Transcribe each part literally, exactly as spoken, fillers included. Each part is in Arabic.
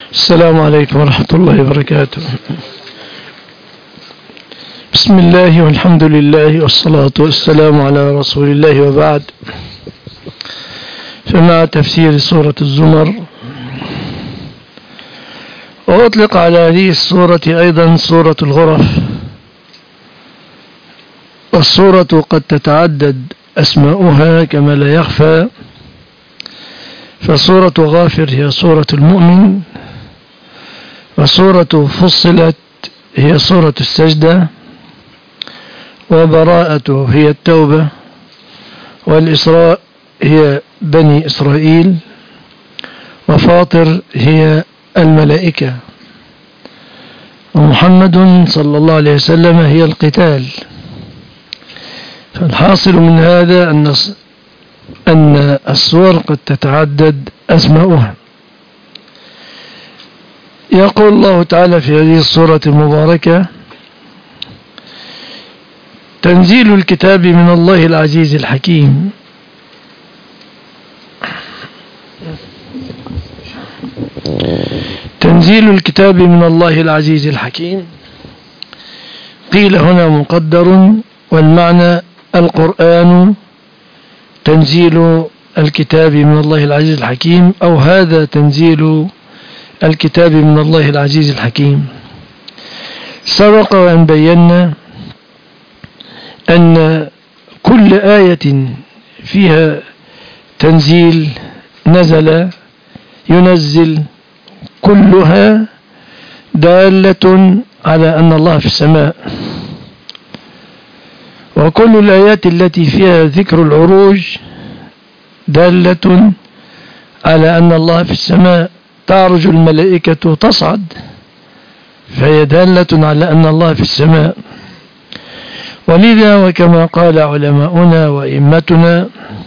السلام عليكم ورحمة الله وبركاته. بسم الله والحمد لله والصلاة والسلام على رسول الله، وبعد. فمع تفسير سورة الزمر، وأطلق على هذه السورة أيضا سورة الغرف، والسورة قد تتعدد أسماؤها كما لا يخفى، فسورة غافر هي سورة المؤمن، وسورة فصلت هي سورة السجدة، وبراءة هي التوبة، والإسراء هي بني إسرائيل، وفاطر هي الملائكة، ومحمد صلى الله عليه وسلم هي القتال. فالحاصل من هذا أن أن السور قد تتعدد أسماؤها. يقول الله تعالى في هذه السورة المباركة: تنزيل الكتاب من الله العزيز الحكيم. تنزيل الكتاب من الله العزيز الحكيم، قيل هنا مقدر، والمعنى القرآن تنزيل الكتاب من الله العزيز الحكيم، أو هذا تنزيل الكتاب من الله العزيز الحكيم. سبق وأن بينا أن كل آية فيها تنزيل نزل ينزل كلها دالة على أن الله في السماء، وكل الآيات التي فيها ذكر العروج دالة على أن الله في السماء. تعرج الملائكة تصعد، فهي دالة على أن الله في السماء. ولذا وكما قال علماؤنا وإمتنا،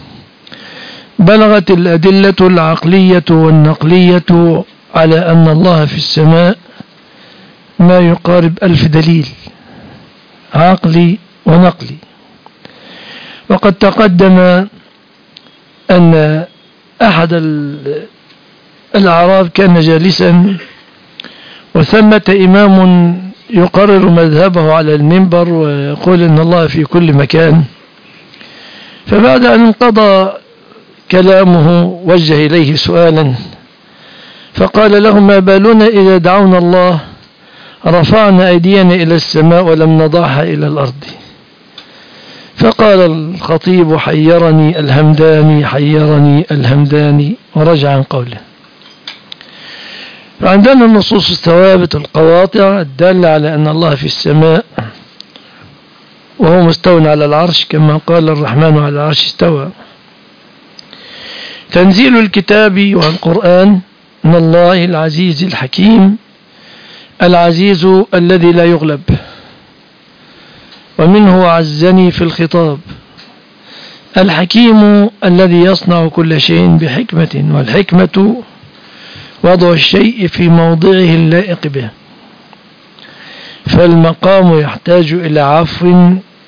بلغت الأدلة العقلية والنقلية على أن الله في السماء ما يقارب ألف دليل عقلي ونقلي. وقد تقدم أن أحد الأعراب كان جالسا، وثمة إمام يقرر مذهبه على المنبر ويقول إن الله في كل مكان. فبعد أن انقضى كلامه وجه إليه سؤالا، فقال له: ما بالنا إذا دعونا الله رفعنا أيدينا إلى السماء ولم نضعها إلى الأرض؟ فقال الخطيب: حيرني الهمداني حيرني الهمداني، ورجع عن قوله. فعندنا النصوص الثوابت القواطع الدالة على أن الله في السماء، وهو مستوى على العرش كما قال الرحمن على العرش استوى. تنزيل الكتاب والقرآن من الله العزيز الحكيم، العزيز الذي لا يغلب، ومنه عزني في الخطاب. الحكيم الذي يصنع كل شيء بحكمة، والحكمة وضع الشيء في موضعه اللائق به. فالمقام يحتاج إلى عفو،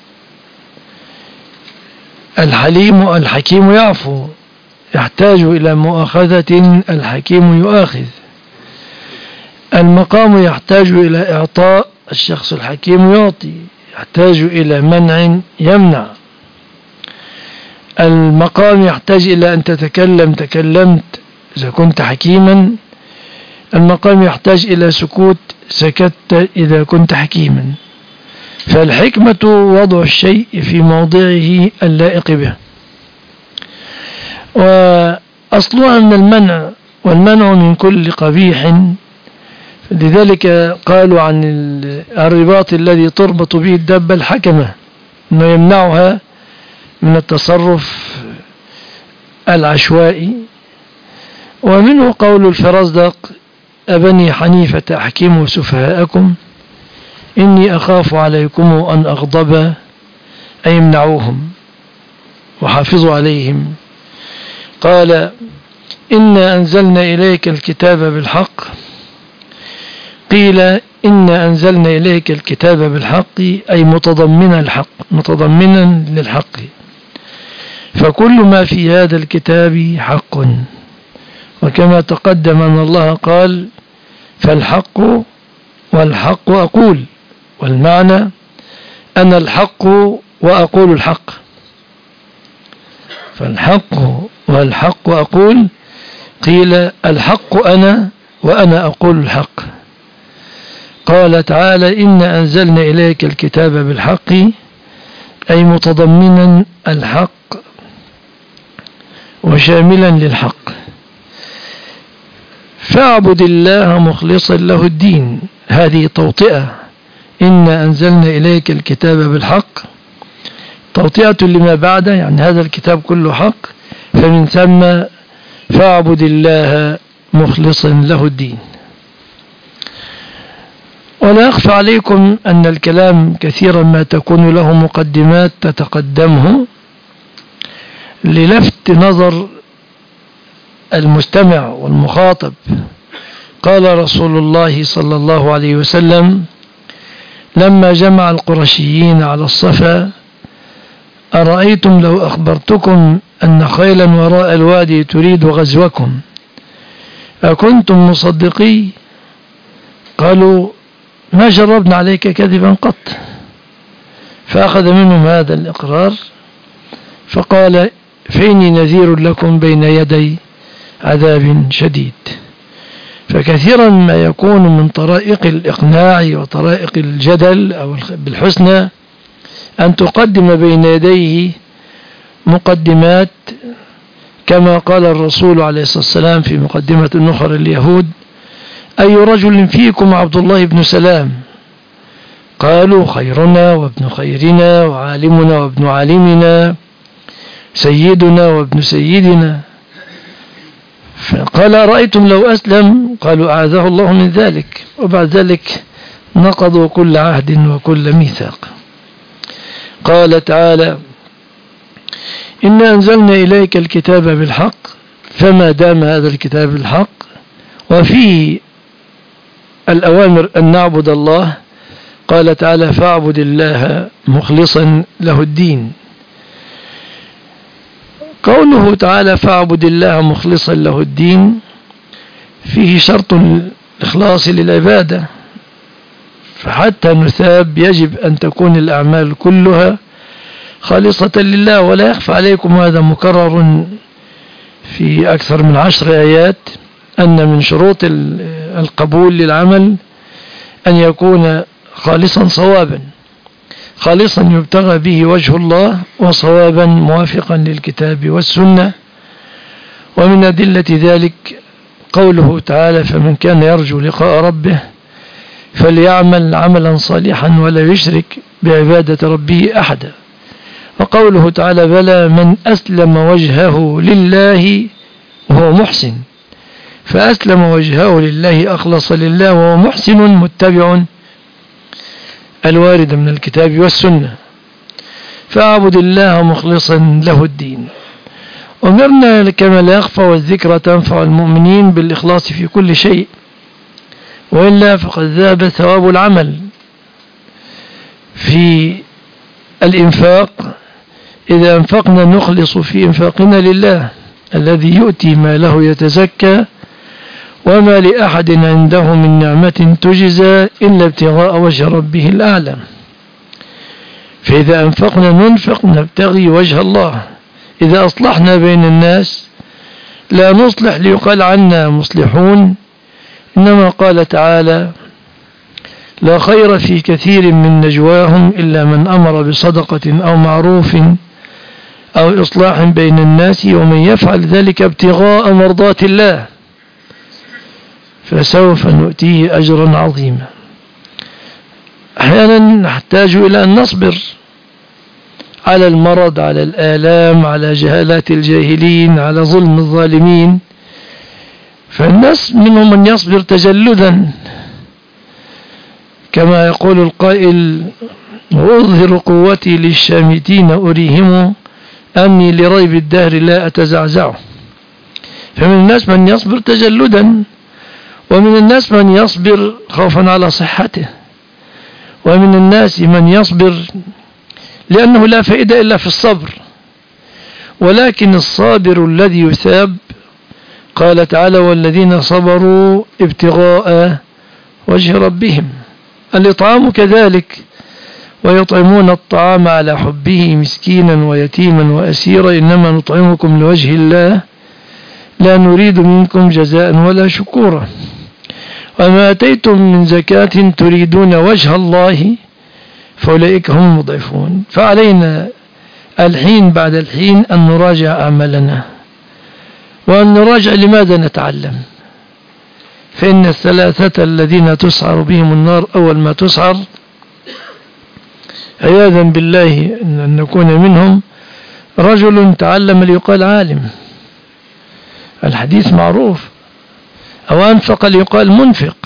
الحليم الحكيم يعفو، يحتاج إلى مؤاخذة، الحكيم يؤاخذ. المقام يحتاج إلى إعطاء، الشخص الحكيم يعطي. يحتاج إلى منع، يمنع. المقام يحتاج إلى أن تتكلم، تكلمت إذا كنت حكيما. المقام يحتاج إلى سكوت، سكت إذا كنت حكيما. فالحكمة وضع الشيء في موضعه اللائق به، وأصلها من المنع، والمنع من كل قبيح. لذلك قالوا عن الرباط الذي تربط به الدابة الحكمة، أنه يمنعها من التصرف العشوائي. ومنه قول الفرزدق: أبني حنيفة أحكموا سفهاءكم إني أخاف عليكم أن أغضب، أي يمنعوهم وحافظوا عليهم. قال: إنا أنزلنا إليك الكتاب بالحق، قيل إنا أنزلنا إليك الكتاب بالحق أي متضمنا الحق، متضمنا للحق. فكل ما في هذا الكتاب حق، وكما تقدم أن الله قال: فالحق والحق أقول، والمعنى أنا الحق وأقول الحق. فالحق والحق أقول، قيل الحق أنا وأنا أقول الحق. قال تعالى إنا أنزلنا إليك الكتاب بالحق، أي متضمنا الحق وشاملا للحق. فاعبد الله مخلصا له الدين، هذه توطئة. إنا أنزلنا إليك الكتاب بالحق توطئة لما بعده، يعني هذا الكتاب كله حق، فمن ثم فاعبد الله مخلصا له الدين. ولا أخفى عليكم أن الكلام كثيرا ما تكون له مقدمات تتقدمه للفت نظر المستمع والمخاطب. قال رسول الله صلى الله عليه وسلم لما جمع القرشيين على الصفا: أرأيتم لو أخبرتكم أن خيلا وراء الوادي تريد غزوكم أكنتم مصدقي؟ قالوا ما جربنا عليك كذبا قط. فأخذ منهم هذا الإقرار فقال فإني نذير لكم بين يدي عذاب شديد. فكثيرا ما يكون من طرائق الإقناع وطرائق الجدل أو بالحسنى أن تقدم بين يديه مقدمات، كما قال الرسول عليه الصلاة والسلام في مقدمة النخر اليهود: أي رجل فيكم عبد الله بن سلام؟ قالوا خيرنا وابن خيرنا وعالمنا وابن عالمنا سيدنا وابن سيدنا. فقال رأيتم لو أسلم؟ قالوا أعاذه الله من ذلك. وبعد ذلك نقضوا كل عهد وكل ميثاق. قال تعالى إنا أنزلنا إليك الكتاب بالحق، فما دام هذا الكتاب بالحق وفيه الأوامر أن نعبد الله، قال تعالى فاعبد الله مخلصا له الدين. قوله تعالى فاعبد الله مخلصا له الدين فيه شرط الإخلاص للعبادة، فحتى نثاب يجب أن تكون الأعمال كلها خالصة لله. ولا يخفى عليكم هذا مكرر في أكثر من عشر آيات أن من شروط القبول للعمل أن يكون خالصا صوابا، خالصا يبتغى به وجه الله، وصوابا موافقا للكتاب والسنة. ومن أدلة ذلك قوله تعالى فمن كان يرجو لقاء ربه فليعمل عملا صالحا ولا يشرك بعبادة ربه أحدا. وقوله تعالى بلى من أسلم وجهه لله وهو محسن، فأسلم وجهه لله أخلص لله وهو محسن متبع الوارد من الكتاب والسنة. فاعبد الله مخلصا له الدين. أمرنا كما لا يخفى والذكرى تنفع المؤمنين بالإخلاص في كل شيء، وإلا فقد ذهب ثواب العمل. في الإنفاق إذا أنفقنا نخلص في إنفاقنا لله الذي يؤتي ما له يتزكى وما لأحد عنده من نعمة تجزى إلا ابتغاء وجه ربه الأعلى. فإذا أنفقنا ننفق نبتغي وجه الله. إذا أصلحنا بين الناس لا نصلح ليقال عنا مصلحون، إنما قال تعالى لا خير في كثير من نجواهم إلا من أمر بصدقة أو معروف أو إصلاح بين الناس ومن يفعل ذلك ابتغاء مرضات الله فسوف نؤتيه أجرا عظيما. أحيانا نحتاج إلى أن نصبر على المرض، على الآلام، على جهالات الجاهلين، على ظلم الظالمين. فالناس منهم من يصبر تجلدا كما يقول القائل وأظهر قوتي للشامتين أريهم أني لريب الدهر لا أتزعزع. فمن الناس من يصبر تجلدا، ومن الناس من يصبر خوفا على صحته، ومن الناس من يصبر لأنه لا فائدة إلا في الصبر. ولكن الصابر الذي يثاب قال تعالى والذين صبروا ابتغاء وجه ربهم. الإطعام كذلك، ويطعمون الطعام على حبه مسكينا ويتيما وأسيرا إنما نطعمكم لوجه الله لا نريد منكم جزاء ولا شكورا وما أتيتم من زكاة تريدون وجه الله فأولئك هم المضعفون. فعلينا الحين بعد الحين أن نراجع أعمالنا وأن نراجع لماذا نتعلم. فإن الثلاثة الذين تسعر بهم النار أول ما تسعر عياذا بالله أن نكون منهم رجل تعلم ليقال عالم، الحديث معروف، أو أنفق ليقال منفق،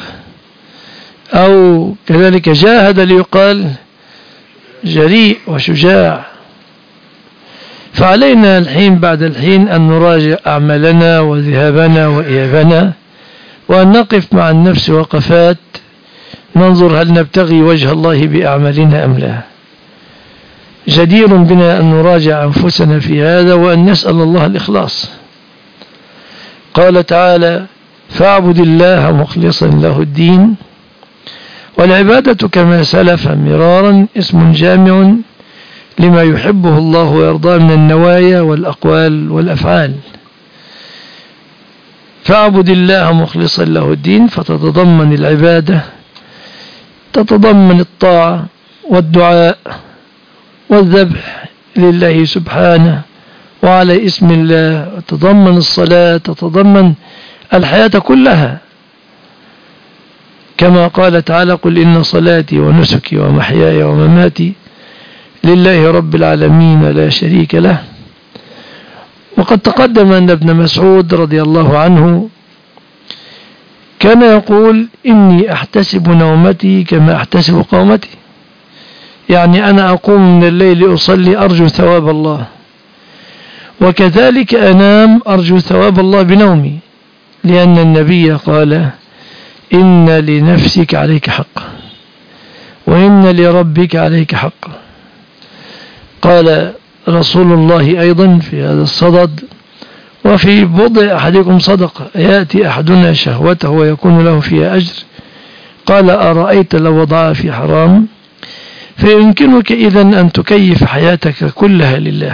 أو كذلك جاهد ليقال جريء وشجاع. فعلينا الحين بعد الحين أن نراجع أعمالنا وذهابنا وإيابنا، وأن نقف مع النفس وقفات ننظر هل نبتغي وجه الله بأعمالنا أم لا. جدير بنا أن نراجع أنفسنا في هذا وأن نسأل الله الإخلاص. قال تعالى فاعبد الله مخلصا له الدين. والعبادة كما سلف مرارا اسم جامع لما يحبه الله ويرضاه من النوايا والأقوال والأفعال. فاعبد الله مخلصا له الدين فتتضمن العبادة، تتضمن الطاعة والدعاء والذبح لله سبحانه وعلى اسم الله، تتضمن الصلاة، تتضمن الحياة كلها كما قال تعالى قل إن صلاتي ونسكي ومحياي ومماتي لله رب العالمين لا شريك له. وقد تقدم أن ابن مسعود رضي الله عنه كان يقول إني أحتسب نومتي كما أحتسب قومتي، يعني أنا أقوم من الليل أصلي أرجو ثواب الله، وكذلك أنام أرجو ثواب الله بنومي، لأن النبي قال إن لنفسك عليك حق وإن لربك عليك حق. قال رسول الله أيضا في هذا الصدد وفي بضع أحدكم صدقة يأتي أحدنا شهوته ويكون له فيها أجر، قال أرأيت لو وضعها في حرام؟ فيمكنك إذن أن تكيف حياتك كلها لله،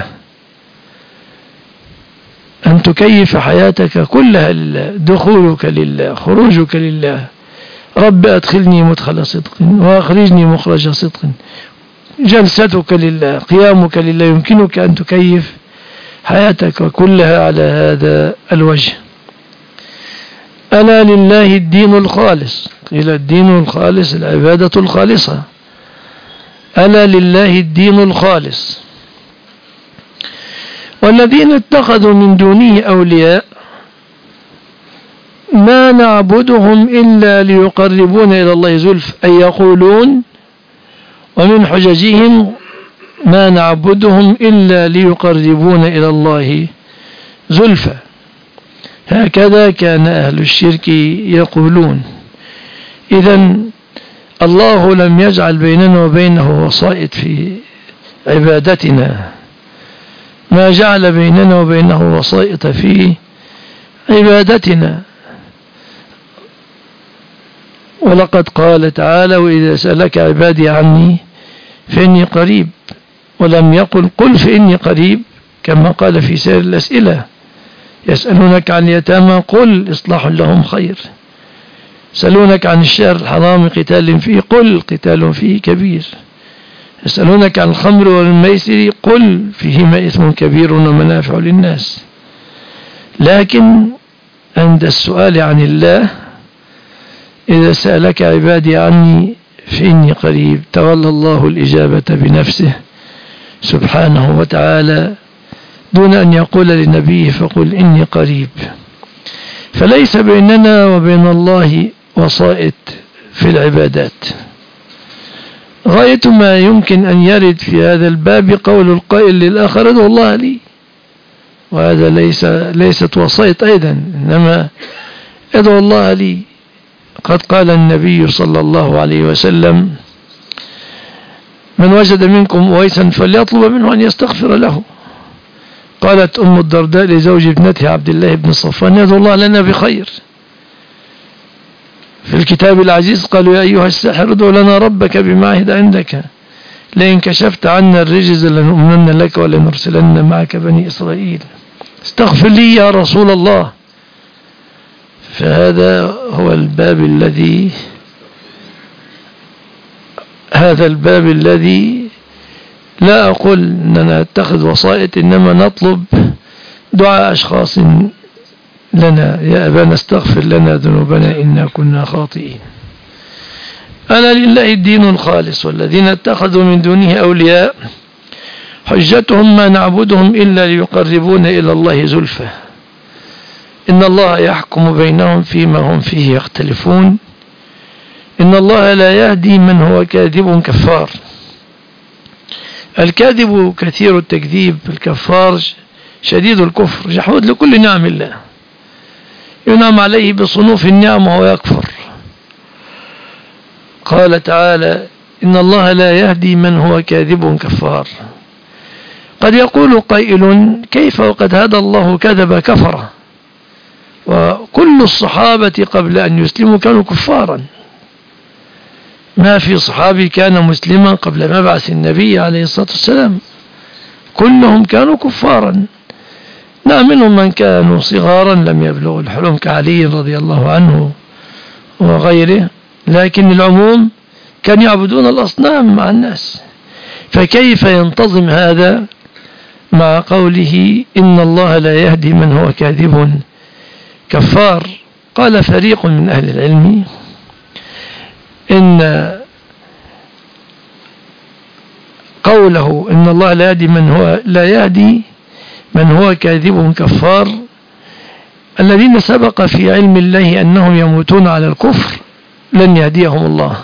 أن تكيف حياتك كلها لله، دخولك لله، خروجك لله، رب أدخلني مدخل صدق وأخرجني مخرج صدق، جلستك لله، قيامك لله، يمكنك أن تكيف حياتك كلها على هذا الوجه. ألا لله الدين الخالص، قيل الدين الخالص العبادة الخالصة، ألا لله الدين الخالص. والذين اتخذوا من دونه أولياء ما نعبدهم إلا ليقربونا إلى الله زلف، أي يقولون ومن حججهم ما نعبدهم إلا ليقربونا إلى الله زلفى. هكذا كان أهل الشرك يقولون. إذن الله لم يجعل بيننا وبينه وسائط في عبادتنا، ما جعل بيننا وبينه وسائط في عبادتنا. ولقد قال تعالى وإذا سألك عبادي عني فإني قريب، ولم يقل قل فإني قريب كما قال في سائر الأسئلة. يسألونك عن اليتامى قل إصلاح لهم خير، يسألونك عن الشهر الحرام قتال فيه قل قتال فيه كبير، يسألونك عن الخمر والميسر قل فيهما إثم كبير ومنافع للناس. لكن عند السؤال عن الله إذا سألك عبادي عني فإني قريب، تولى الله الإجابة بنفسه سبحانه وتعالى دون أن يقول لنبيه فقل إني قريب. فليس بيننا وبين الله وسائط في العبادات. غاية ما يمكن أن يرد في هذا الباب قول القائل للآخر ادعو الله لي، وهذا ليس ليست وسائط أيضا، إنما ادعو الله لي. قد قال النبي صلى الله عليه وسلم من وجد منكم ويسا فليطلب منه أن يستغفر له، قالت أم الدرداء لزوج ابنتها عبد الله بن صفوان يدعو الله لنا بخير. في الكتاب العزيز قالوا يا أيها الساحر ادع لنا ربك بما عهد عندك لئن كشفت عنا الرجز لنؤمنن لك ولنرسلن معك بني إسرائيل استغفر لي يا رسول الله. فهذا هو الباب الذي هذا الباب الذي لا أقول أننا نتخذ وسائط، إنما نطلب دعاء أشخاص لنا يا أبانا استغفر لنا ذنوبنا إنا كنا خاطئين. ألا لله الدين الخالص والذين اتخذوا من دونه أولياء حجتهم ما نعبدهم إلا ليقربون إلى الله زلفى إن الله يحكم بينهم فيما هم فيه يختلفون إن الله لا يهدي من هو كاذب كفار. الكاذب كثير التكذيب، الكفار شديد الكفر، جحود لكل نعم الله، ينعم عليه بصنوف النعم وهو يكفر. قال تعالى إن الله لا يهدي من هو كاذب كفار. قد يقول قائل كيف وقد هدى الله كذب كفرة، وكل الصحابة قبل أن يسلموا كانوا كفارا، ما في صحابي كان مسلما قبل مبعث النبي عليه الصلاة والسلام، كلهم كانوا كفارا. نعم منهم من كانوا صغارا لم يبلغوا الحلم كعلي رضي الله عنه وغيره، لكن العموم كانوا يعبدون الأصنام مع الناس. فكيف ينتظم هذا مع قوله إن الله لا يهدي من هو كاذب كفار؟ قال فريق من أهل العلم إن قوله إن الله لا يهدي من هو لا يهدي من هو كاذب كفار الذين سبق في علم الله أنهم يموتون على الكفر لن يهديهم الله.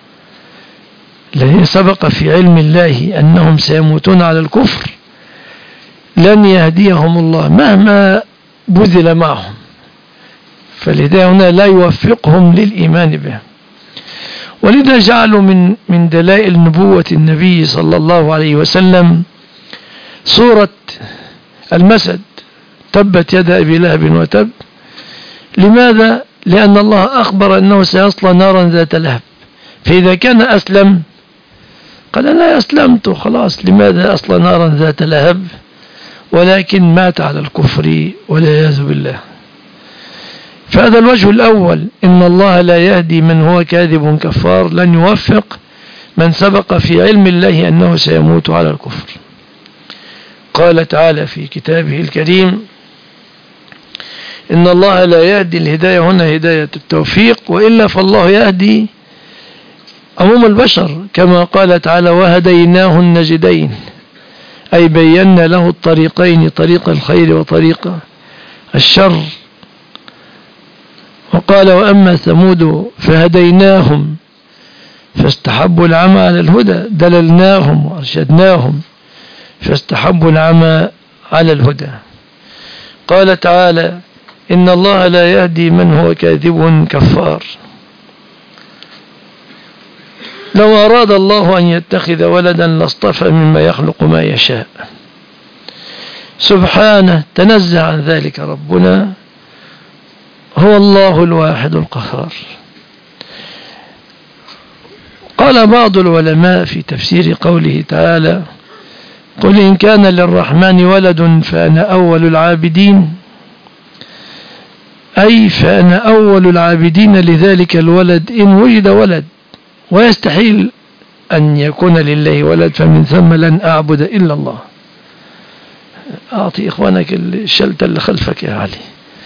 الذين سبق في علم الله أنهم سيموتون على الكفر لن يهديهم الله مهما بذل معهم، فالهداية هنا لا يوفقهم للإيمان به. ولذا جعلوا من من دلائل نبوة النبي صلى الله عليه وسلم سورة المسد تبت يد أبي لهب وتب. لماذا؟ لأن الله أخبر أنه سيصلى نارا ذات لهب، فإذا كان أسلم قال أنا أسلمت خلاص، لماذا أصلى نارا ذات لهب؟ ولكن مات على الكفر والعياذ بالله. فهذا الوجه الأول، إن الله لا يهدي من هو كاذب كفار، لن يوفق من سبق في علم الله أنه سيموت على الكفر. قال تعالى في كتابه الكريم إن الله لا يهدي، الهداية هنا هداية التوفيق، وإلا فالله يهدي عموم البشر كما قال تعالى وهديناه النجدين، أي بينا له الطريقين، طريق الخير وطريق الشر. وقال وأما ثمود فهديناهم فاستحبوا العمى على الهدى، دللناهم وأرشدناهم فاستحبوا العمى على الهدى. قال تعالى إن الله لا يهدي من هو كاذب كفار. لو أراد الله أن يتخذ ولدا لاصطفى مما يخلق ما يشاء، سبحانه تنزه عن ذلك ربنا، هو الله الواحد القهار. قال بعض العلماء في تفسير قوله تعالى قل إن كان للرحمن ولد فأنا أول العابدين، أي فأنا أول العابدين لذلك الولد إن وجد ولد، ويستحيل أن يكون لله ولد، فمن ثم لن أعبد إلا الله. أعطي إخوانك الشلتة اللي خلفك يا علي.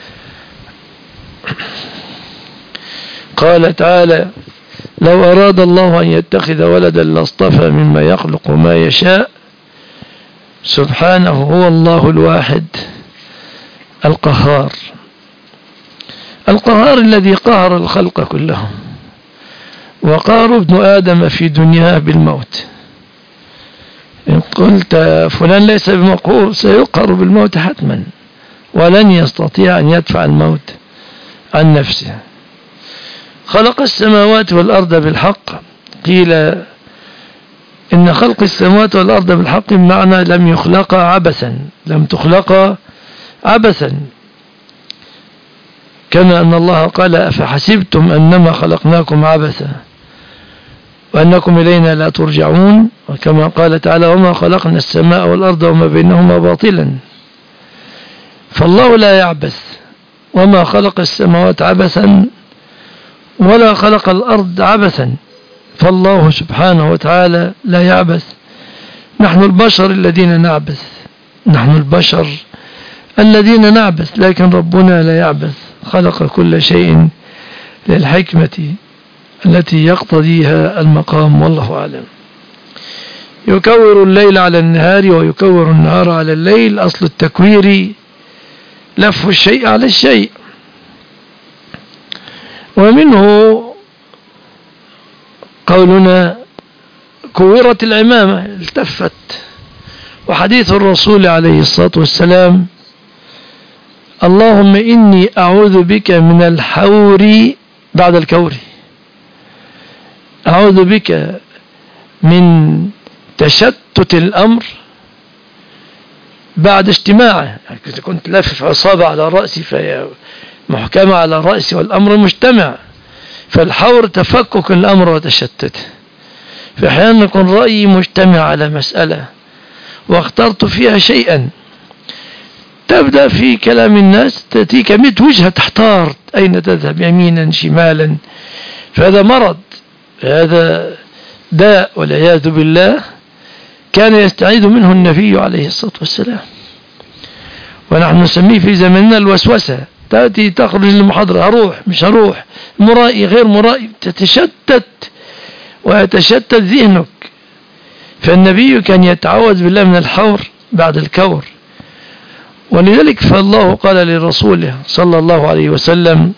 قال تعالى لو أراد الله أن يتخذ ولدا لاصطفى مما يخلق ما يشاء، سبحانه هو الله الواحد القهار. القهار الذي قهر الخلق كلهم، وقهر ابن آدم في دنياه بالموت. إن قلت فلان ليس بمقهور سيقهر بالموت حتما، ولن يستطيع أن يدفع الموت عن نفسه. خلق السماوات والأرض بالحق، قيل إن خلق السماوات والأرض بالحق بمعنى لم يخلق عبثا، لم تخلق عبثا، كما أن الله قال أفحسبتم أنما خلقناكم عبثا وأنكم إلينا لا ترجعون، وكما قال تعالى وما خلقنا السماء والأرض وما بينهما باطلا. فالله لا يعبث، وما خلق السماوات عبثا ولا خلق الأرض عبثا، فالله سبحانه وتعالى لا يعبث. نحن البشر الذين نعبث، نحن البشر الذين نعبث، لكن ربنا لا يعبث، خلق كل شيء للحكمة التي يقتضيها المقام، والله أعلم. يكور الليل على النهار ويكور النهار على الليل. أصل التكوير لف الشيء على الشيء، ومنه قولنا كورت العمامة التفت، وحديث الرسول عليه الصلاة والسلام اللهم إني أعوذ بك من الحور بعد الكور، أعوذ بك من تشتت الأمر بعد اجتماعه. كنت لافف عصابة على رأسي فهي محكمة على رأسي والأمر مجتمع، فالحور تفكك الأمر وتشتت. فأحيانا يكون رأيي مجتمع على مسألة واخترت فيها شيئا، تبدأ في كلام الناس تأتيك مئة وجهة تحتار أين تذهب، يمينا شمالا. فهذا مرض، هذا داء والعياذ بالله، كان يستعيذ منه النبي عليه الصلاة والسلام، ونحن نسميه في زمننا الوسوسة. تأتي تخرج للمحاضرة، أروح مش أروح، مرائي غير مرائي، تتشتت ويتشتت ذهنك. فالنبي كان يتعوذ بالله من الحور بعد الكور. ولذلك فالله قال لرسوله صلى الله عليه وسلم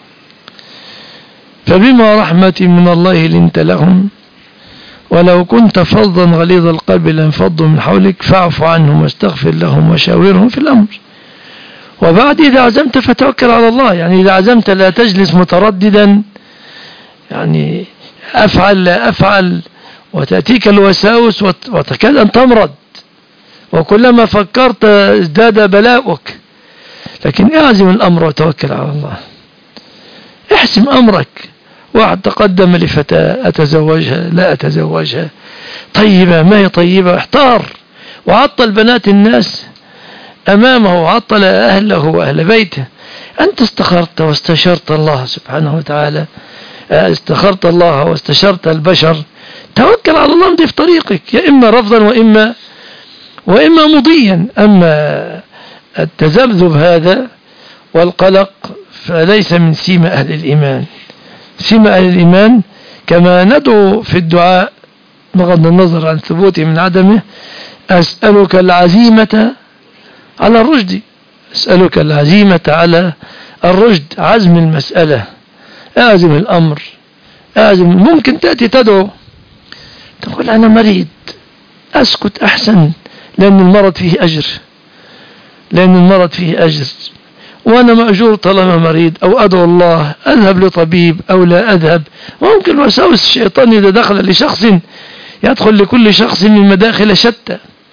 فبما رحمة من الله لنت لهم ولو كنت فظا غليظ القلب لانفضوا من حولك فاعف عنهم واستغفر لهم وشاورهم في الأمر. وبعد إذا عزمت فتوكل على الله، يعني إذا عزمت لا تجلس مترددا، يعني أفعل لا أفعل، وتأتيك الوساوس وتكاد أن تمرض، وكلما فكرت ازداد بلاؤك. لكن اعزم الأمر وتوكل على الله، احسم أمرك. واحد تقدم لفتاة أتزوجها لا أتزوجها، طيبة ما هي طيبة، احتار وعطل بنات الناس أمامه وعطل أهله وأهل بيته. أنت استخرت واستشرت الله سبحانه وتعالى، استخرت الله واستشرت البشر، توكل على الله امضي في طريقك، يا إما رفضا وإما وإما مضيا. أما التذبذب هذا والقلق فليس من سيمة أهل الإيمان. سيمة أهل الإيمان كما ندعو في الدعاء بغض النظر عن ثبوته من عدمه: أسألك العزيمة على الرشد، أسألك العزيمة على الرشد، عزم المسألة، أعزم الأمر، أعزم. ممكن تأتي تدعو تقول أنا مريض، أسكت أحسن، لأن المرض فيه أجر، لأن المرض فيه أجر، وأنا مأجور طالما مريض، أو أدعو الله، أذهب لطبيب أو لا أذهب. ممكن وساوس الشيطان إذا دخل لشخص يدخل لكل شخص من مداخل شتى.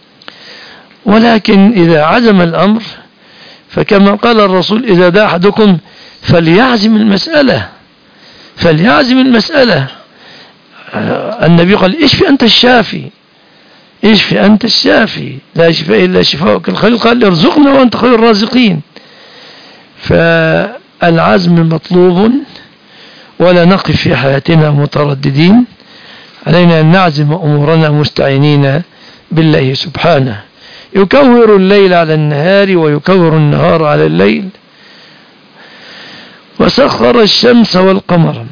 ولكن إذا عزم الأمر فكما قال الرسول إذا دعا أحدكم فليعزم المسألة، فليعزم المسألة. النبي قال اشفي أنت الشافي، اشفي أنت الشافي، لا شفاء إلا شفاءك الخليل، قال ارزقنا وأنت خير الرازقين. فالعزم مطلوب، ولا نقف في حياتنا مترددين، علينا أن نعزم أمورنا مستعينين بالله سبحانه. يكور الليل على النهار ويكور النهار على الليل، وسخر الشمس والقمر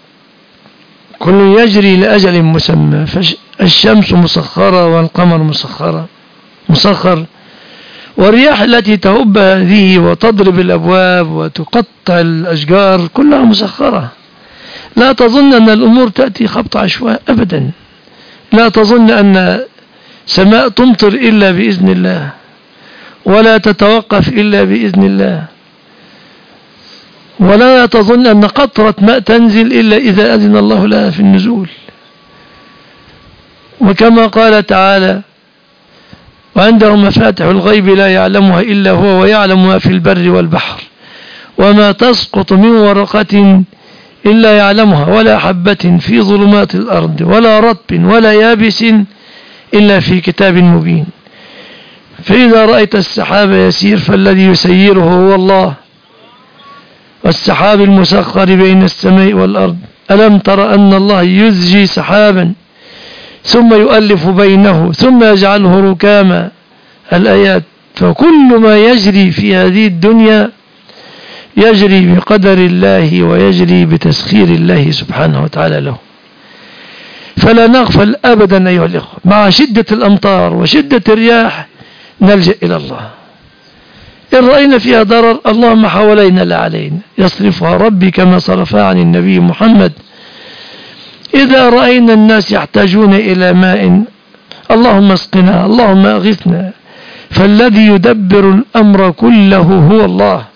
كل يجري لأجل مسمى، فالشمس مسخرة والقمر مسخرة مسخر، والرياح التي تهب هذه وتضرب الأبواب وتقطع الأشجار كلها مسخرة. لا تظن أن الأمور تأتي خبط عشواء أبدا، لا تظن أن سماء تمطر إلا بإذن الله، ولا تتوقف إلا بإذن الله، ولا تظن أن قطرة ماء تنزل إلا إذا أذن الله لها في النزول. وكما قال تعالى وعنده مفاتح الغيب لا يعلمها إلا هو ويعلم ما في البر والبحر وما تسقط من ورقة إلا يعلمها ولا حبة في ظلمات الأرض ولا رطب ولا يابس إلا في كتاب مبين. فإذا رأيت السحاب يسير فالذي يسيره هو الله، والسحاب المسخر بين السماء والأرض. ألم تر أن الله يزجي سحابا ثم يؤلف بينه ثم يجعله ركاما؟ الآيات. فكل ما يجري في هذه الدنيا يجري بقدر الله ويجري بتسخير الله سبحانه وتعالى له. فلا نغفل أبدا أيها الإخوة، مع شدة الأمطار وشدة الرياح نلجأ إلى الله. إن رأينا فيها ضرر اللهم حوالينا لا علينا، يصرفها ربي كما صرفها عن النبي محمد. إذا رأينا الناس يحتاجون إلى ماء اللهم اسقنا اللهم أغثنا. فالذي يدبر الأمر كله هو الله،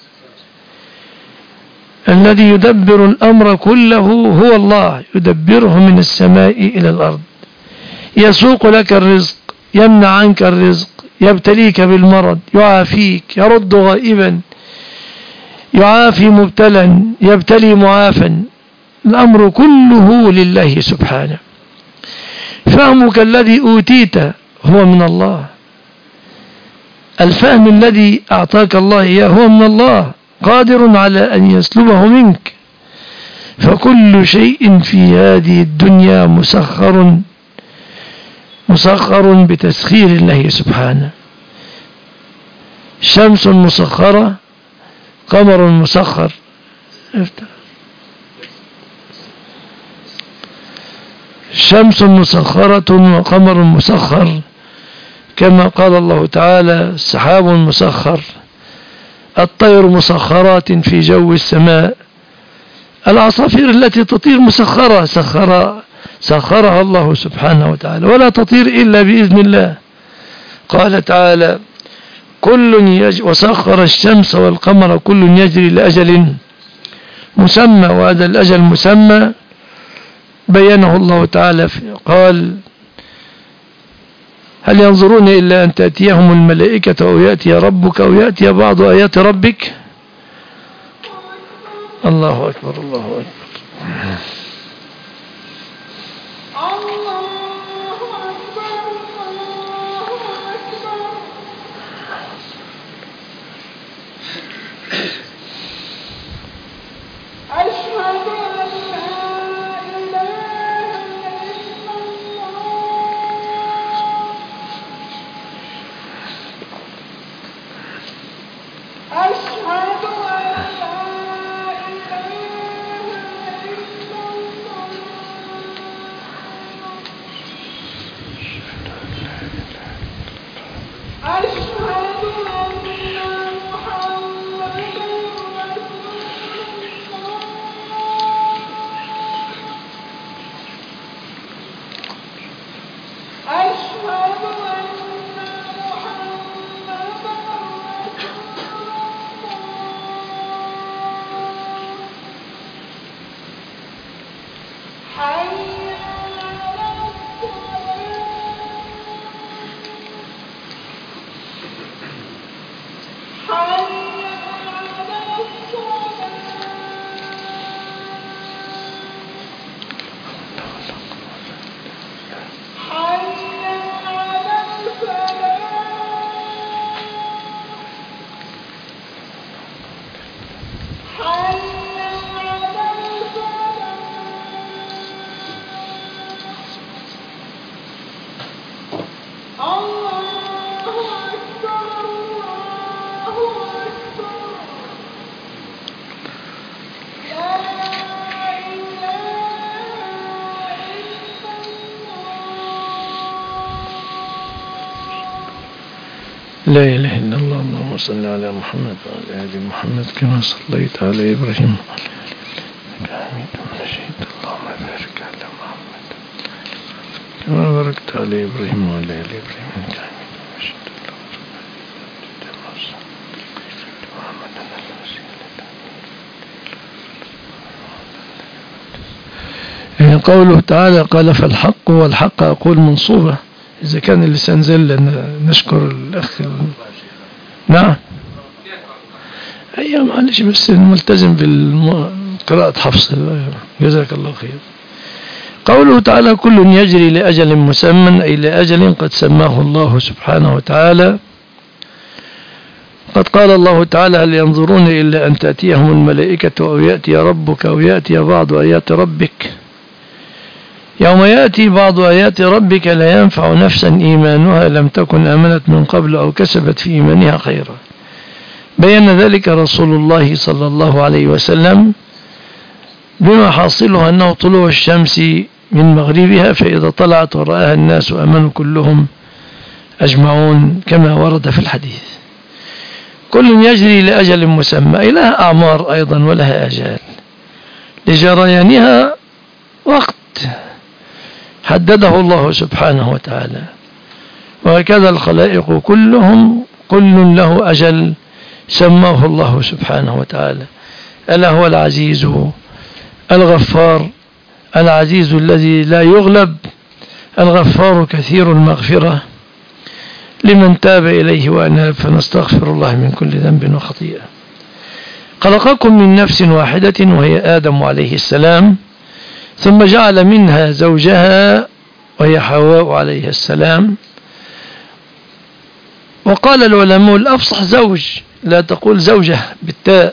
الذي يدبر الأمر كله هو الله، يدبره من السماء إلى الأرض، يسوق لك الرزق، يمنع عنك الرزق، يبتليك بالمرض، يعافيك، يرد غائبا، يعافي مبتلا، يبتلي معافا. الأمر كله لله سبحانه. فهمك الذي أوتيت هو من الله، الفهم الذي أعطاك الله إياه هو من الله، قادر على أن يسلبه منك. فكل شيء في هذه الدنيا مسخر مسخر بتسخير الله سبحانه. شمس مسخرة، قمر مسخر. شمس مسخرة وقمر مسخر، كما قال الله تعالى سحاب مسخر، الطير مسخرات في جو السماء، العصافير التي تطير مسخرة سخر سخرها الله سبحانه وتعالى، ولا تطير إلا بإذن الله. قال تعالى كل يج... وسخر الشمس والقمر كل يجري لأجل مسمى، وهذا الأجل مسمى بينه الله تعالى. قال هل ينظرون إلا أن تأتيهم الملائكة أو يأتي ربك أو يأتي بعض آيات ربك. الله أكبر الله أكبر. لا إله إلا الله. اللهم صل على محمد وعلى آل محمد كما صليت على إبراهيم حميد مجيد. اللهم بارك على محمد كما باركت على إبراهيم وعلى آل إبراهيم إنك حميد مجيد. يعني قوله تعالى قال فالحق والحق أقول منصوبة، إذا كان اللسان زل نشكر الأخ. نعم أيوة معلش، بس ملتزم بالقراءة حفص. جزاك الله خير. قوله تعالى كل يجري لأجل مسمى، أي لأجل قد سماه الله سبحانه وتعالى. قد قال الله تعالى هل ينظرون إلا أن تأتيهم الملائكة أو يأتي ربك أو يأتي بعض آيات ربك. يوم يأتي بعض آيات ربك لا ينفع نفسا إيمانها لم تكن آمنت من قبل أو كسبت في إيمانها خيرا. بين ذلك رسول الله صلى الله عليه وسلم بما حاصلها أنه طلوع الشمس من مغربها، فإذا طلعت ورآها الناس أمنوا كلهم أجمعون كما ورد في الحديث. كل يجري لأجل مسمى، أي لها أعمار أيضا ولها أجال لجريانها وقت حدده الله سبحانه وتعالى. وهكذا الخلائق كلهم كل له أجل سماه الله سبحانه وتعالى. ألا هو العزيز الغفار، العزيز الذي لا يغلب، الغفار كثير المغفرة لمن تاب إليه وأناب، فنستغفر الله من كل ذنب وخطيئة. خلقكم من نفس واحدة وهي آدم عليه السلام، ثم جعل منها زوجها وهي حواء عليه السلام. وقال العلماء الأفصح زوج، لا تقول زوجة بالتاء.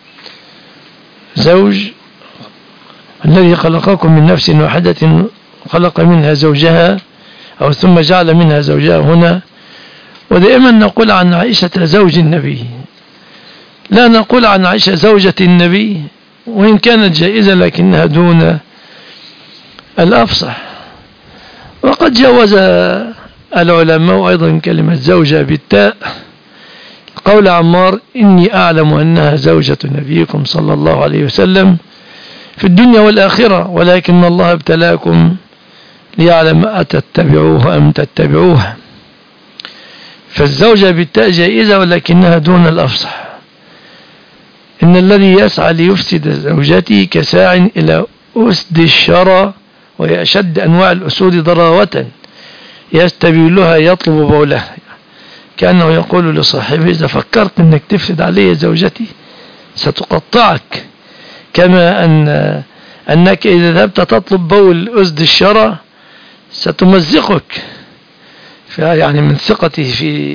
زوج الذي خلقكم من نفس واحدة خلق منها زوجها، أو ثم جعل منها زوجها هنا. ودائما نقول عن عائشة زوج النبي، لا نقول عن عائشة زوجة النبي، وإن كانت جائزة لكنها دون الأفصح. وقد جوز العلماء أيضا كلمة زوجة بالتاء. قول عمار إني أعلم أنها زوجة نبيكم صلى الله عليه وسلم في الدنيا والآخرة، ولكن الله ابتلاكم ليعلم أتتبعوه أم تتبعوها. فالزوجة بالتاء جائزة ولكنها دون الأفصح. إن الذي يسعى ليفسد زوجته كساع إلى أسد الشرى، وهي أشد أنواع الأسود ضراوة، يستبيلها يطلب بولها. كأنه يقول لصاحبه إذا فكرت أنك تفسد علي زوجتي ستقطعك، كما أن أنك إذا ذهبت تطلب بول أسد الشرى ستمزقك. يعني من ثقته في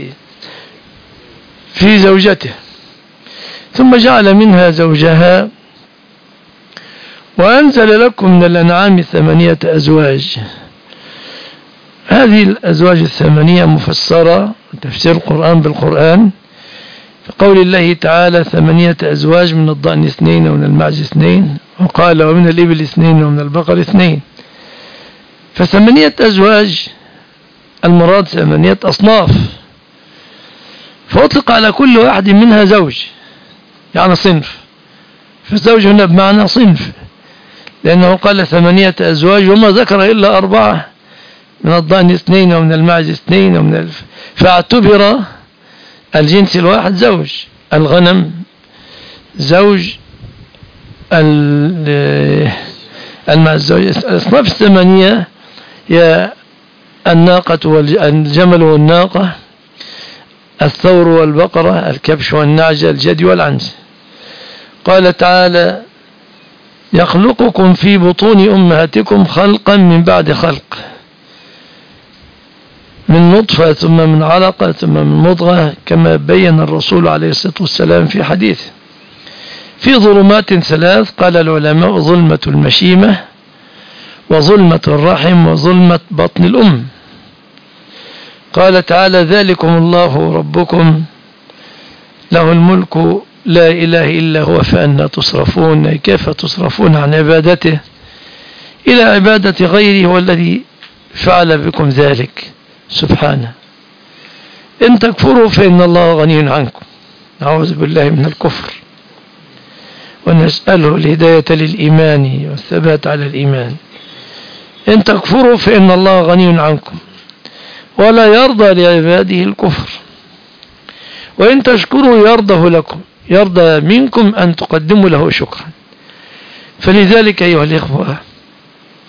في زوجته. ثم جعل منها زوجها وأنزل لكم من الأنعام ثمانية أزواج. هذه الأزواج الثمانية مفسرة تفسير القرآن بالقرآن في قول الله تعالى ثمانية أزواج من الضأن اثنين ومن المعز اثنين، وقال ومن الإبل اثنين ومن البقر اثنين. فثمانية أزواج المراد ثمانية أصناف، فأطلق على كل واحد منها زوج يعني صنف. فالزوج هنا بمعنى صنف، لأنه قال ثمانية أزواج وما ذكر إلا أربعة، من الضأن اثنين ومن المعز اثنين ومن الف... فاعتبر الجنس الواحد زوج. الغنم زوج، المعز زوج. الأصناف الثمانية هي الناقة والجمل والناقة، الثور والبقرة، الكبش والنعجة، الجدي والعنز. قال تعالى يخلقكم في بطون أمهاتكم خلقا من بعد خلق، من نطفة ثم من علقة ثم من مضغة، كما بين الرسول عليه الصلاة والسلام في حديث. في ظلمات ثلاث قال العلماء ظلمة المشيمة وظلمة الرحم وظلمة بطن الأم. قال تعالى ذلكم الله ربكم له الملك لا إله إلا هو فأنا تصرفون، كيف تصرفون عن عبادته إلى عبادة غيره والذي فعل بكم ذلك سبحانه. إن تكفروا فإن الله غني عنكم، نعوذ بالله من الكفر، ونسأله الهداية للإيمان والثبات على الإيمان. إن تكفروا فإن الله غني عنكم ولا يرضى لعباده الكفر، وإن تشكروا يرضه لكم، يرضى منكم أن تقدموا له شكرا. فلذلك أيها الإخوة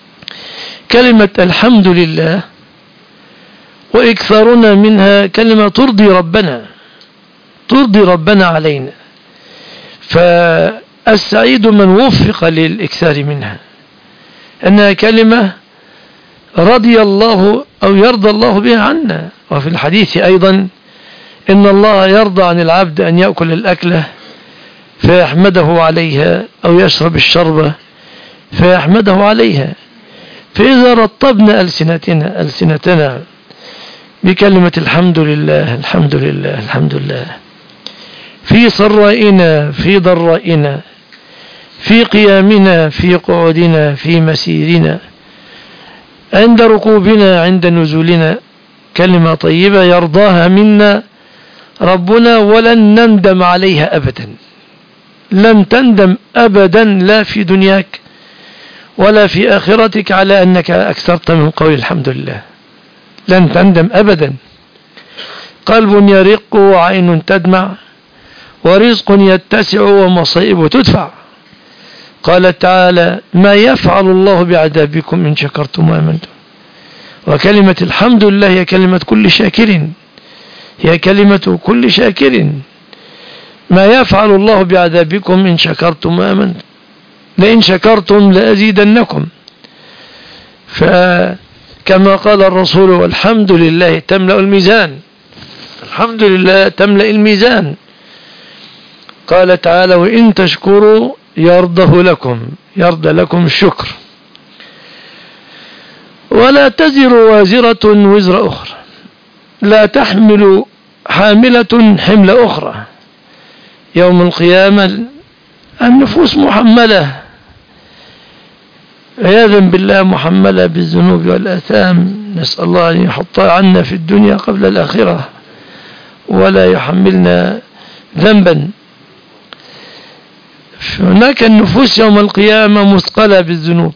كلمة الحمد لله وإكثارنا منها كلمة ترضي ربنا ترضي ربنا علينا، فالسعيد من وفق للإكثار منها، أنها كلمة رضي الله أو يرضى الله بها عنا. وفي الحديث أيضا إن الله يرضى عن العبد أن يأكل الأكلة فيحمده عليها أو يشرب الشربة فيحمده عليها. فإذا رطبنا ألسنتنا ألسنتنا بكلمة الحمد لله الحمد لله الحمد لله في سرائنا في ضرائنا في قيامنا في قعودنا في مسيرنا عند ركوبنا عند نزولنا، كلمة طيبة يرضاها منا ربنا ولن نندم عليها أبدا، لن تندم أبدا لا في دنياك ولا في آخرتك على أنك أكثرت من قول الحمد لله، لن تندم أبدا. قلب يرق وعين تدمع ورزق يتسع ومصائب تدفع. قال تعالى ما يفعل الله بعذابكم إن شكرتم وآمنتم. وكلمة الحمد لله هي كلمة كل شاكر، هي كلمة كل شاكر. ما يفعل الله بعذابكم إن شكرتم وآمنتم، لئن شكرتم لأزيدنكم. فكما قال الرسول والحمد لله تملأ الميزان، الحمد لله تملأ الميزان. قال تعالى وإن تشكروا يرضه لكم، يرضى لكم الشكر. ولا تزر وازرة وزر أخرى، لا تحمل حاملة حمل أخرى. يوم القيامة النفوس محملة عياذا بالله، محملة بالذنوب والآثام، نسأل الله أن يحطها عنا في الدنيا قبل الآخرة ولا يحملنا ذنبا. هناك النفوس يوم القيامة مثقلة بالذنوب،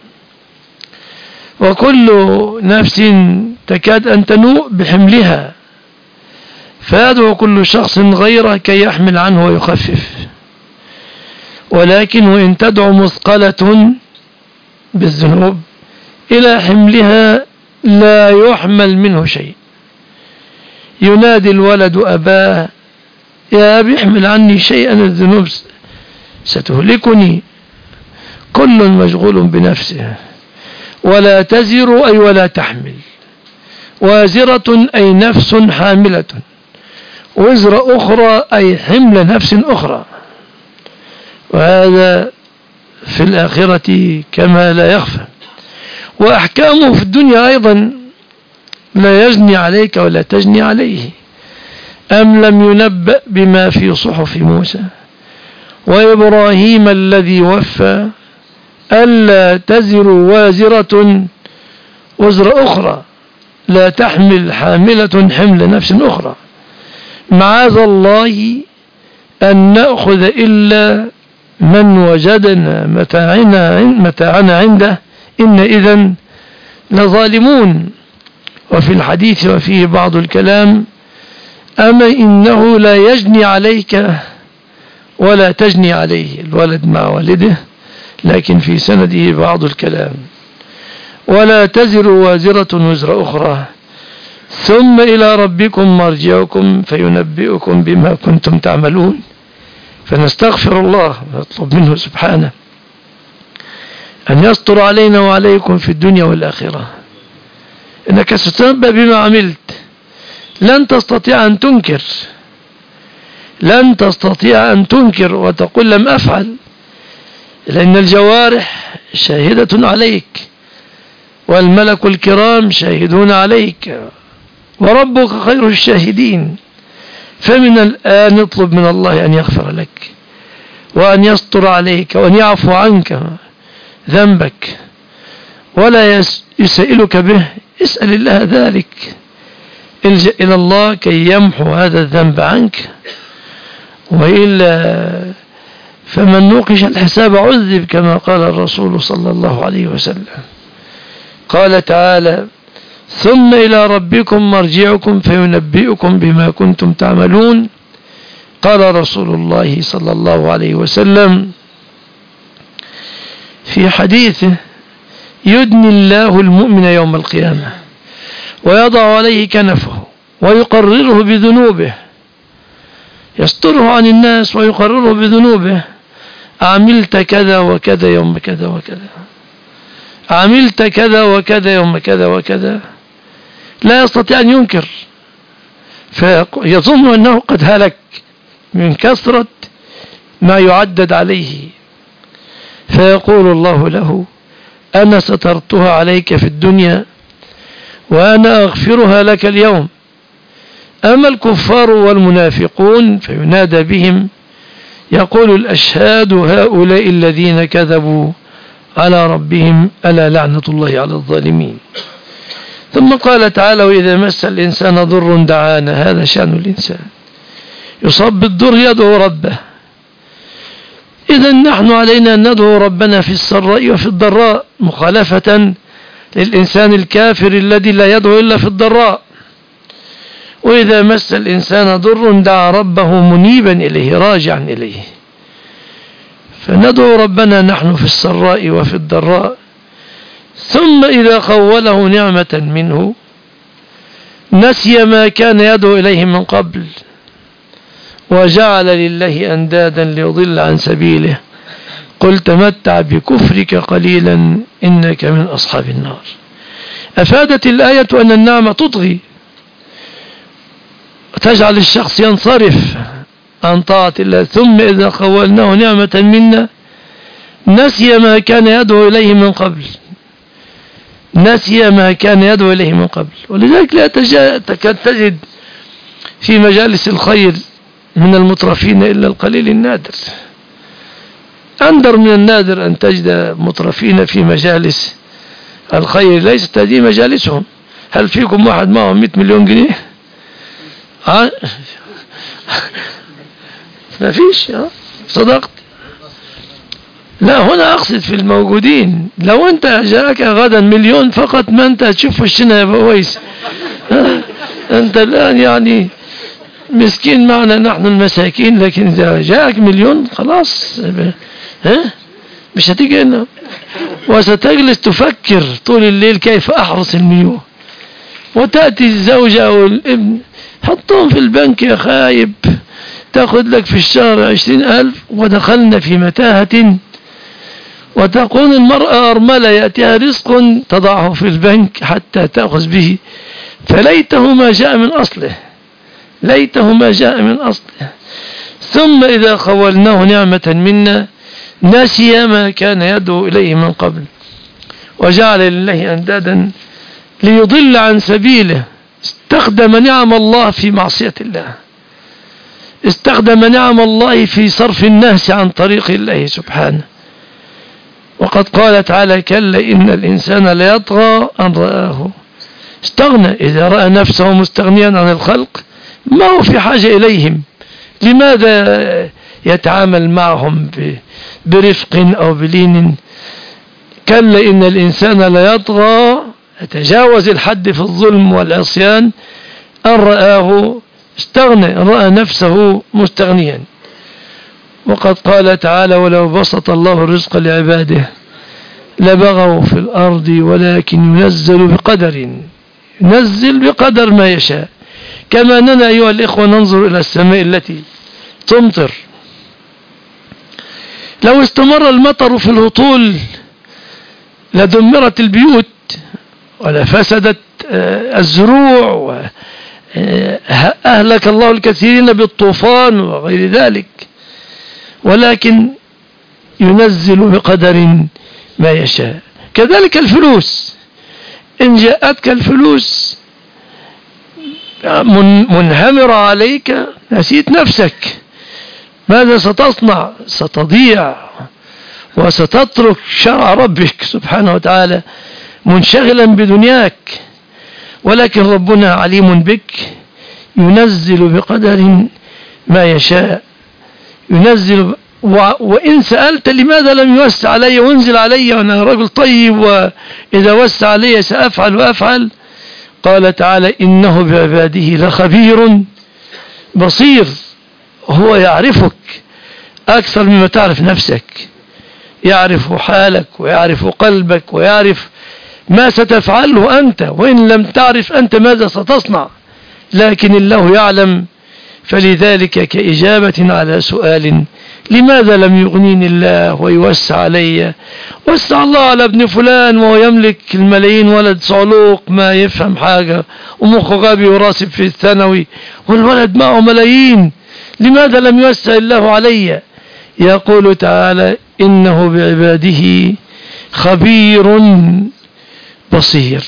وكل نفس تكاد أن تنوء بحملها، فيدعو كل شخص غيره كي يحمل عنه ويخفف. ولكن وإن تدعو مثقلة بالذنوب إلى حملها لا يحمل منه شيء. ينادي الولد أباه يا أبي احمل عني شيئا، الذنوب ستهلكني. كل مشغول بنفسه. ولا تزر أي ولا تحمل، وازرة أي نفس حاملة، وزر أخرى أي حمل نفس أخرى. وهذا في الآخرة كما لا يخفى. وأحكامه في الدنيا أيضا لا يجني عليك ولا تجني عليه. أم لم ينبأ بما في صحف موسى وإبراهيم الذي وفى ألا تزر وازرة وزر أخرى، لا تحمل حاملة حمل نفس أخرى. معاذ الله أن نأخذ إلا من وجدنا متاعنا, متاعنا عنده، إن إذن لظالمون. وفي الحديث وفيه بعض الكلام أما إنه لا يجني عليك ولا تجني عليه، الولد مع والده، لكن في سنده بعض الكلام. ولا تزر وازرة وزر أخرى ثم إلى ربكم مرجعكم فينبئكم بما كنتم تعملون. فنستغفر الله ونطلب منه سبحانه أن يستر علينا وعليكم في الدنيا والآخرة. إنك ستنبأ بما عملت، لن تستطيع أن تنكر، لن تستطيع أن تنكر وتقول لم أفعل، لأن الجوارح شاهدة عليك والملك الكرام شاهدون عليك وربك خير الشاهدين. فمن الآن اطلب من الله أن يغفر لك وأن يستر عليك وأن يعفو عنك ذنبك، ولا يسألك به، اسأل الله ذلك. الجأ إلى الله كي يمحو هذا الذنب عنك، وإلا فمن نوقش الحساب عذب كما قال الرسول صلى الله عليه وسلم. قال تعالى ثم إلى ربكم مرجعكم فينبئكم بما كنتم تعملون. قال رسول الله صلى الله عليه وسلم في حديثه يدني الله المؤمن يوم القيامة ويضع عليه كنفه ويقرره بذنوبه، يستره عن الناس ويقرره بذنوبه. عملت كذا وكذا يوم كذا وكذا، عملت كذا وكذا يوم كذا وكذا، لا يستطيع أن ينكر، فيظن أنه قد هلك من كثرة ما يعدد عليه، فيقول الله له: أنا سترتها عليك في الدنيا وأنا أغفرها لك اليوم. أما الكفار والمنافقون فينادى بهم يقول الأشهاد هؤلاء الذين كذبوا على ربهم ألا لعنة الله على الظالمين. ثم قال تعالى: وإذا مس الإنسان ضر دعانا. هذا شأن الإنسان، يصاب بالضر يدعو ربه. إذا نحن علينا أن ندعو ربنا في السراء وفي الضراء، مخالفة للإنسان الكافر الذي لا يدعو إلا في الضراء. وإذا مس الإنسان ضر دعا ربه منيبا إليه راجعا إليه. فندعو ربنا نحن في السراء وفي الضراء. ثم إذا خوله نعمة منه نسي ما كان يدعو إليه من قبل وجعل لله أندادا ليضل عن سبيله. قل تمتع بكفرك قليلا إنك من أصحاب النار. أفادت الآية أن النعمة تطغي وتجعل الشخص ينصرف عن طاعة الله. ثم إذا خولناه نعمة منا نسي ما كان يدعو إليه من قبل، نسي ما كان يدعو إليه من قبل. ولذلك لا تكاد تجد في مجالس الخير من المترفين إلا القليل النادر. أندر من النادر أن تجد مترفين في مجالس الخير، ليست هذه مجالسهم. هل فيكم واحد معه مئة مليون جنيه؟ ها؟ ما فيش. صدقت. لا، هنا أقصد في الموجودين. لو أنت جاءك غدا مليون فقط ما أنت تشوف وشنا يا بويس. أنت الآن يعني مسكين معنا نحن المساكين، لكن إذا جاءك مليون خلاص، ها؟ مش هتيجي هنا وستجلس تفكر طول الليل كيف أحرص المليون. وتأتي الزوجة أو الابن حطهم في البنك يا خايب، تأخذ لك في الشهر عشرين ألف. ودخلنا في متاهة، وتكون المرأة أرملة يأتيها رزق تضعه في البنك حتى تأخذ به، فليته ما جاء من أصله، ليته ما جاء من أصله. ثم إذا خولناه نعمة منا نسي ما كان يدعو إليه من قبل وجعل لله أندادا ليضل عن سبيله. استخدم نعم الله في معصية الله، استخدم نعم الله في صرف الناس عن طريق الله سبحانه. وقد قال تعالى: كلا إن الإنسان ليطغى أن رآه استغنى. إذا رأى نفسه مستغنيا عن الخلق ما هو في حاجة إليهم، لماذا يتعامل معهم برفق أو بلين؟ كلا إن الإنسان ليطغى، يتجاوز الحد في الظلم والعصيان. أن رآه استغنى، رأى نفسه مستغنيا. وقد قال تعالى: ولو بسط الله الرزق لعباده لبغوا في الأرض ولكن ينزل بقدر، ينزل بقدر ما يشاء. كما أننا أيها الإخوة ننظر إلى السماء التي تمطر، لو استمر المطر في الهطول لدمرت البيوت ولفسدت الزروع وأهلك الله الكثيرين بالطوفان وغير ذلك. ولكن ينزل بقدر ما يشاء. كذلك الفلوس، إن جاءتك الفلوس منهمرة عليك نسيت نفسك، ماذا ستصنع؟ ستضيع وستترك شرع ربك سبحانه وتعالى منشغلا بدنياك. ولكن ربنا عليم بك، ينزل بقدر ما يشاء، ينزل. وإن سألت لماذا لم يوسع علي وانزل علي وأنا رجل طيب وإذا وسع علي سأفعل وأفعل، قال تعالى: إنه بعباده لخبير بصير. هو يعرفك أكثر مما تعرف نفسك، يعرف حالك ويعرف قلبك ويعرف ما ستفعله أنت، وإن لم تعرف أنت ماذا ستصنع، لكن الله يعلم. فلذلك كإجابة على سؤال لماذا لم يغنيني الله ويوسع علي، وسع الله على ابن فلان وهو يملك الملايين، ولد صعلوق ما يفهم حاجة ومخه غبي وراسب في الثانوي، والولد معه ملايين، لماذا لم يوسع الله علي؟ يقول تعالى إنه بعباده خبير بصير،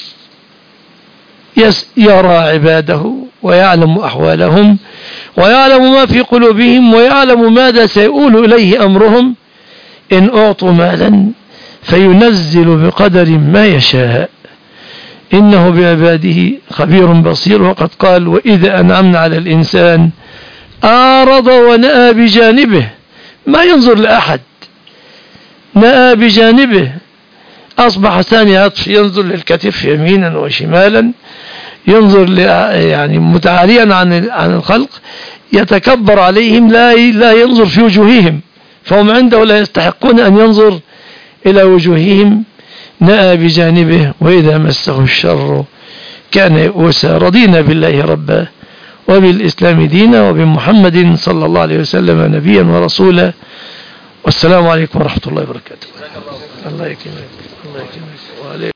يرى عباده ويعلم أحوالهم ويعلم ما في قلوبهم ويعلم ماذا سيؤول إليه أمرهم إن أعطوا مالا فينزل بقدر ما يشاء، إنه بعباده خبير بصير. وقد قال وإذا أنعمنا على الإنسان أعرض ونأى بجانبه، ما ينظر لأحد، نأى بجانبه، أصبح ثاني عطف، ينظر للكتف يمينا وشمالا، ينظر يعني متعاليا عن عن الخلق، يتكبر عليهم، لا لا ينظر في وجوههم، فهم عنده لا يستحقون أن ينظر إلى وجوههم. نأى بجانبه وإذا مسه الشر كان يئوسا. رضينا بالله ربا وبالإسلام دينا وبمحمد صلى الله عليه وسلم نبيا ورسولا. والسلام عليكم ورحمة الله وبركاته. الله يكرمك. الله يكرمك.